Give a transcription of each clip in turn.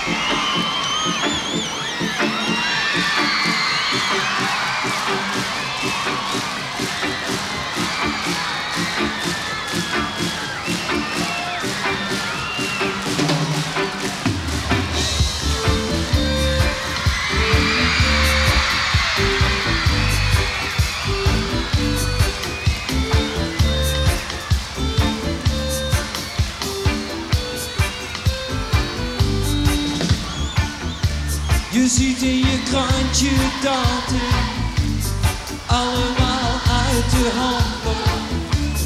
Je ziet in je krantje dat het allemaal uit de hand loopt.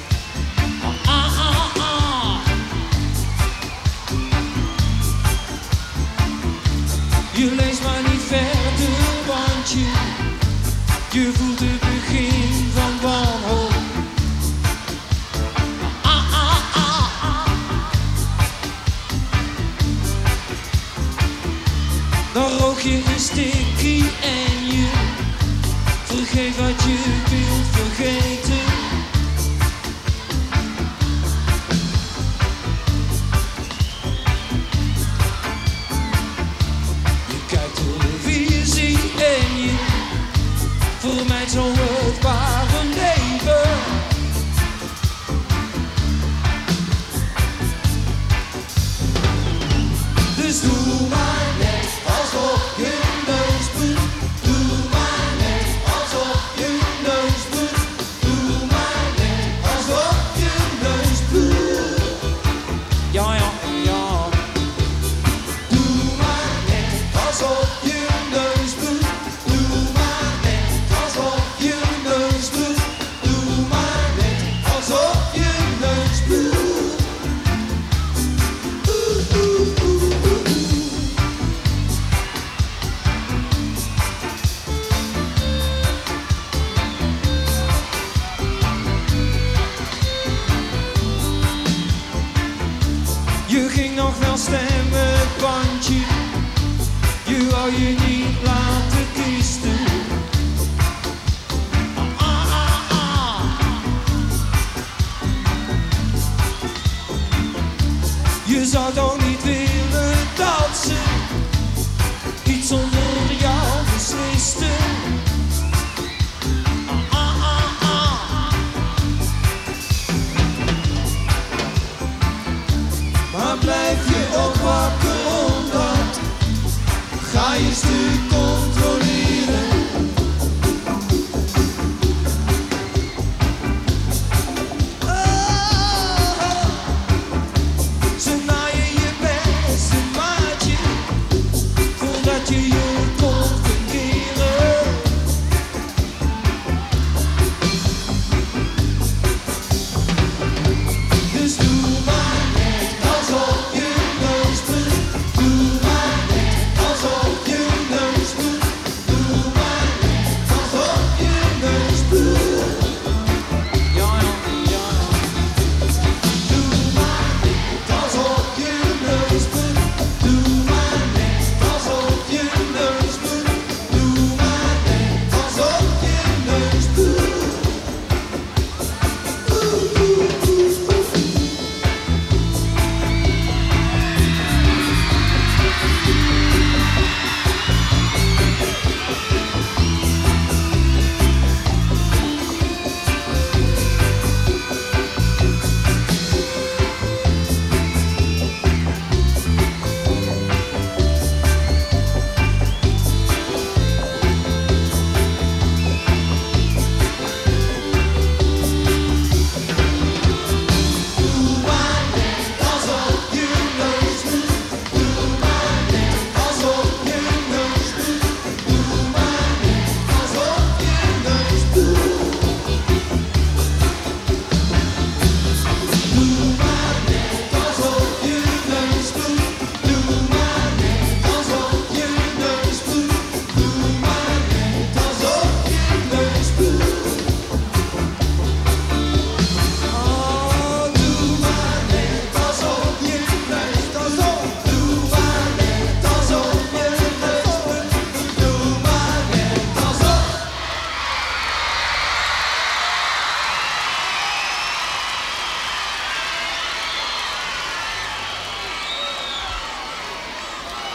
Je leest maar niet verder, want je voelt het begin van wanhoop. Dan rook je een stikkie en je vergeet wat je wilt vergeten. Je kijkt televisie en je vermijdt zo het ware leven. Dus doe maar net alsof je neus bloedt. Doe maar net alsof je neus bloedt. Doe maar net alsof je neus bloedt. Ja, ja, ja. Doe maar net alsof je neus bloedt. Doe maar net alsof je neus bloedt. Doe maar net alsof je neus bloedt. Je ging nog wel stemmen, want je wou je niet laten kiezen. Je zou toch niet willen dat ze iets zonder jou beslisten. Maar blijf je ook wakker, omdat ga je stuk.